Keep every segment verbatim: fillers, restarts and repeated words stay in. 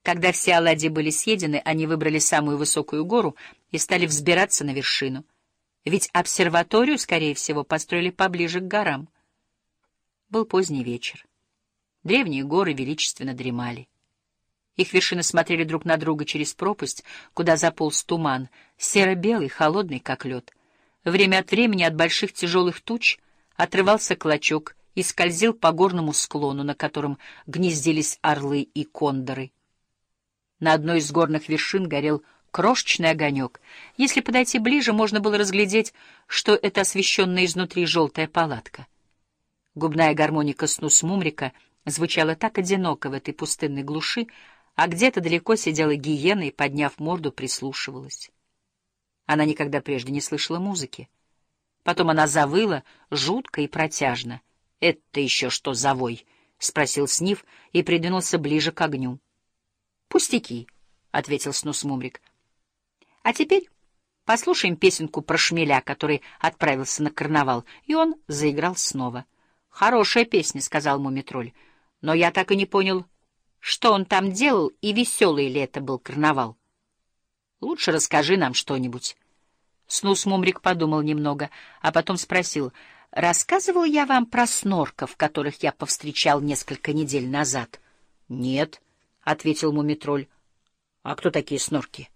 Когда все оладьи были съедены, они выбрали самую высокую гору и стали взбираться на вершину. Ведь обсерваторию, скорее всего, построили поближе к горам. Был поздний вечер. Древние горы величественно дремали. Их вершины смотрели друг на друга через пропасть, куда заполз туман, серо-белый, холодный, как лед. Время от времени от больших тяжелых туч отрывался клочок и скользил по горному склону, на котором гнездились орлы и кондоры. На одной из горных вершин горел крошечный огонек. Если подойти ближе, можно было разглядеть, что это освещенная изнутри желтая палатка. Губная гармоника Снус Мумрика звучала так одиноко в этой пустынной глуши, а где-то далеко сидела гиена и, подняв морду, прислушивалась. Она никогда прежде не слышала музыки. Потом она завыла жутко и протяжно. — Это еще что за вой? — спросил Сниф и придвинулся ближе к огню. — Пустяки, — ответил Снус Мумрик. — А теперь послушаем песенку про шмеля, который отправился на карнавал. И он заиграл снова. — Хорошая песня, — сказал Мумитроль, — но я так и не понял, что он там делал и веселый ли это был карнавал. Лучше расскажи нам что-нибудь. Снус Мумрик подумал немного, а потом спросил: — Рассказывал я вам про снорков, которых я повстречал несколько недель назад? — Нет, — ответил Мумитроль. — А кто такие снорки?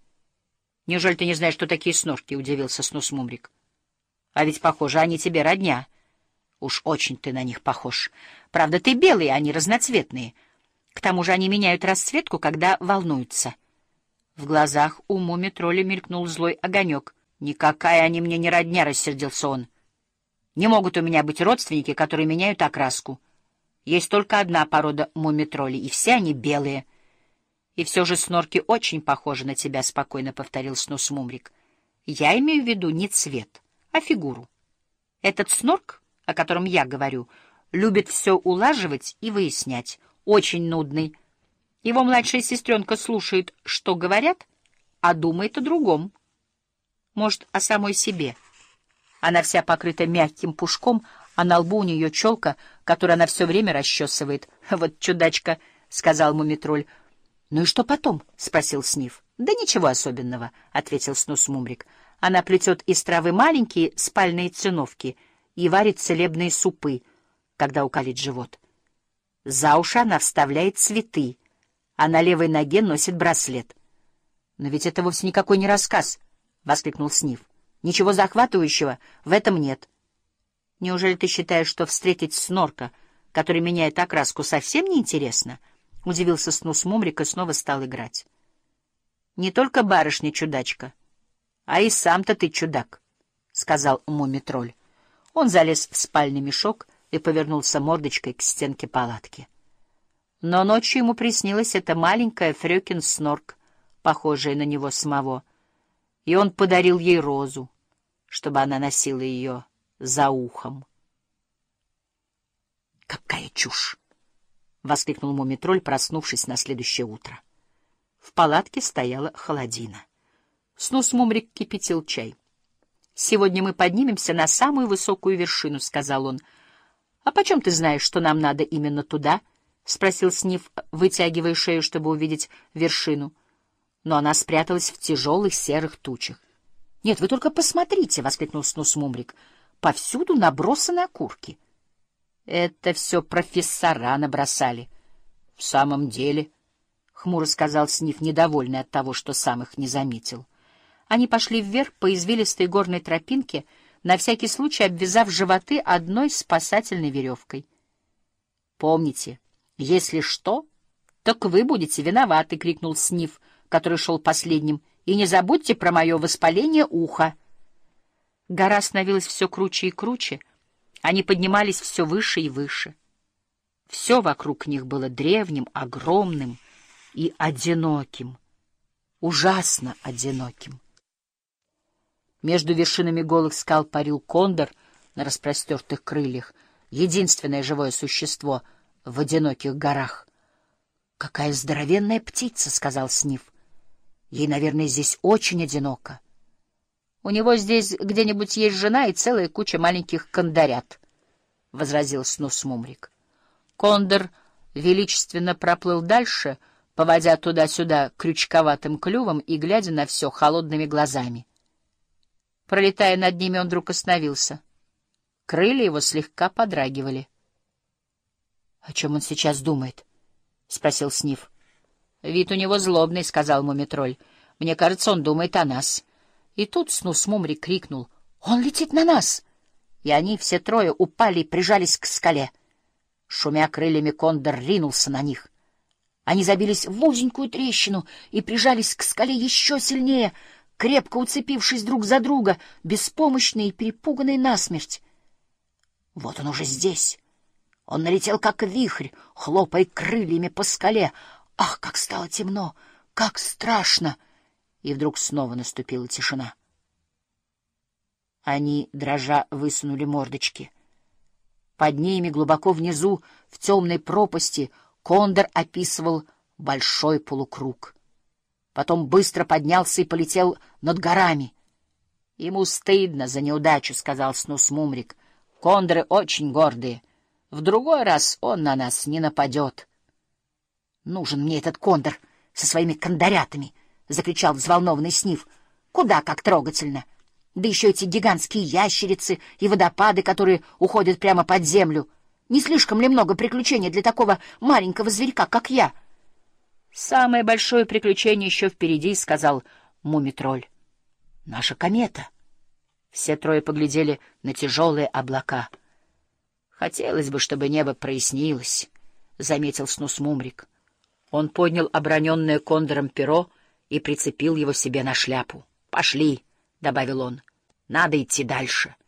— Неужели ты не знаешь, что такие снорки? — удивился Снус Мумрик. — А ведь, похоже, они тебе родня. Уж очень ты на них похож. Правда, ты белый, а они разноцветные. К тому же они меняют расцветку, когда волнуются. В глазах у Мумитроля мелькнул злой огонек. — Никакая они мне не родня, — рассердился он. — Не могут у меня быть родственники, которые меняют окраску. Есть только одна порода мумитролей, и все они белые. — И все же снорки очень похожи на тебя, — спокойно повторил Снус Мумрик. — Я имею в виду не цвет, а фигуру. Этот снорк, о котором я говорю, любит все улаживать и выяснять. Очень нудный. Его младшая сестренка слушает, что говорят, а думает о другом. Может, о самой себе. Она вся покрыта мягким пушком, а на лбу у нее челка, которую она все время расчесывает. — Вот чудачка, — сказал Мумитроль. — Ну и что потом? — спросил Сниф. — Да ничего особенного, — ответил Снус Мумрик. Она плетет из травы маленькие спальные циновки и варит целебные супы, когда укалит живот. За уши она вставляет цветы, а на левой ноге носит браслет. — Но ведь это вовсе никакой не рассказ, — воскликнул Сниф. — Ничего захватывающего в этом нет. — Неужели ты считаешь, что встретить снорка, который меняет окраску, совсем неинтересно? — удивился Снус Мумрик и снова стал играть. — Не только барышня-чудачка, а и сам-то ты чудак, — сказал Мумитроль. Он залез в спальный мешок и повернулся мордочкой к стенке палатки. Но ночью ему приснилась эта маленькая Фрёкин-снорк, похожая на него самого, и он подарил ей розу, чтобы она носила ее за ухом. — Какая чушь! — воскликнул Мумитроль, проснувшись на следующее утро. В палатке стояла холодина. Снус Мумрик кипятил чай. — Сегодня мы поднимемся на самую высокую вершину, — сказал он. — А почем ты знаешь, что нам надо именно туда? — спросил Сниф, вытягивая шею, чтобы увидеть вершину. Но она спряталась в тяжелых серых тучах. — Нет, вы только посмотрите! — воскликнул Снус Мумрик. — Повсюду набросаны окурки. — Это все профессора набросали. — В самом деле, — хмуро сказал Сниф, недовольный от того, что сам их не заметил. Они пошли вверх по извилистой горной тропинке, на всякий случай обвязав животы одной спасательной веревкой. — Помните, если что, так вы будете виноваты, — крикнул Сниф, который шел последним, — и не забудьте про мое воспаление уха. Гора становилась все круче и круче, они поднимались все выше и выше. Все вокруг них было древним, огромным и одиноким, ужасно одиноким. Между вершинами голых скал парил кондор на распростертых крыльях, единственное живое существо в одиноких горах. — Какая здоровенная птица, — сказал Сниф. — Ей, наверное, здесь очень одиноко. — У него здесь где-нибудь есть жена и целая куча маленьких кондорят, — возразил Снус Мумрик. Кондор величественно проплыл дальше поводя туда-сюда крючковатым клювом и глядя на все холодными глазами. Пролетая над ними, он вдруг остановился. Крылья его слегка подрагивали. — О чем он сейчас думает? — спросил Сниф. — Вид у него злобный, — сказал Мумитроль. — Мне кажется, он думает о нас. И тут Снус-Мумрик крикнул: — Он летит на нас! И они все трое упали и прижались к скале. Шумя крыльями, кондор ринулся на них. Они забились в узенькую трещину и прижались к скале еще сильнее, крепко уцепившись друг за друга, беспомощные и перепуганные насмерть. Вот он уже здесь. Он налетел, как вихрь, хлопая крыльями по скале. Ах, как стало темно, как страшно! И вдруг снова наступила тишина. Они, дрожа, высунули мордочки. Под ними, глубоко внизу, в темной пропасти, кондор описывал большой полукруг. Потом быстро поднялся и полетел над горами. — Ему стыдно за неудачу, — сказал Снус-Мумрик. — Кондоры очень гордые. В другой раз он на нас не нападет. — Нужен мне этот кондор со своими кондорятами! — закричал взволнованный Сниф. — Куда как трогательно! Да еще эти гигантские ящерицы и водопады, которые уходят прямо под землю. Не слишком ли много приключений для такого маленького зверька, как я? — Самое большое приключение еще впереди, — сказал Мумитроль. — Наша комета. Все трое поглядели на тяжелые облака. — Хотелось бы, чтобы небо прояснилось, — заметил Снус-Мумрик. Он поднял оброненное кондором перо и прицепил его себе на шляпу. — Пошли, — добавил он, — надо идти дальше.